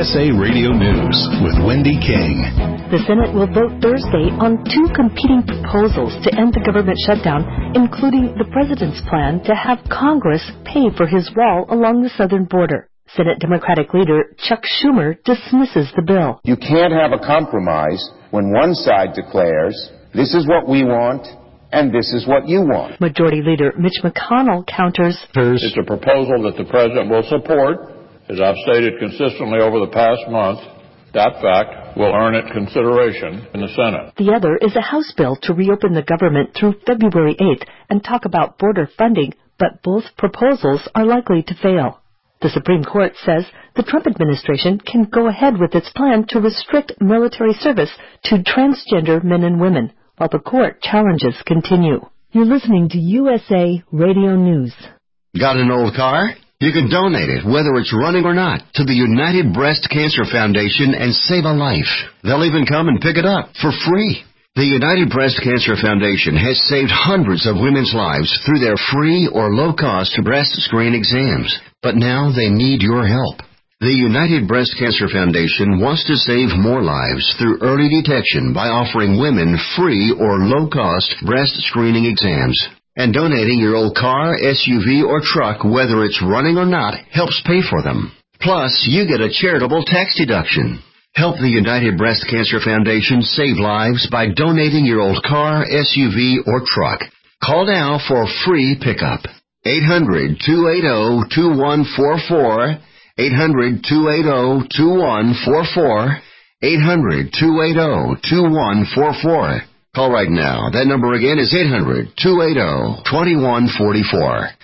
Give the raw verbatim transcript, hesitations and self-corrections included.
S A Radio News with Wendy King. The Senate will vote Thursday on two competing proposals to end the government shutdown, including the president's plan to have Congress pay for his wall along the southern border. Senate Democratic leader Chuck Schumer dismisses the bill. You can't have a compromise when one side declares, this is what we want, and this is what you want. Majority Leader Mitch McConnell counters, It's a proposal that the president will support. As I've stated consistently over the past month, that fact will earn it consideration in the Senate. The other is a House bill to reopen the government through February eighth and talk about border funding, but both proposals are likely to fail. The Supreme Court says the Trump administration can go ahead with its plan to restrict military service to transgender men and women, while the court challenges continue. You're listening to U S A Radio News. Got an old car? You can donate it, whether it's running or not, to the United Breast Cancer Foundation and save a life. They'll even come and pick it up for free. The United Breast Cancer Foundation has saved hundreds of women's lives through their free or low-cost breast screen exams, but now they need your help. The United Breast Cancer Foundation wants to save more lives through early detection by offering women free or low-cost breast screening exams. And donating your old car, S U V, or truck, whether it's running or not, helps pay for them. Plus, you get a charitable tax deduction. Help the United Breast Cancer Foundation save lives by donating your old car, S U V, or truck. Call now for a free pickup. eight hundred, two eight zero, two one four four. eight hundred, two eight zero, two one four four. eight hundred, two eight zero, two one four four. Call right now. That number again is eight hundred, two eight zero, two one four four.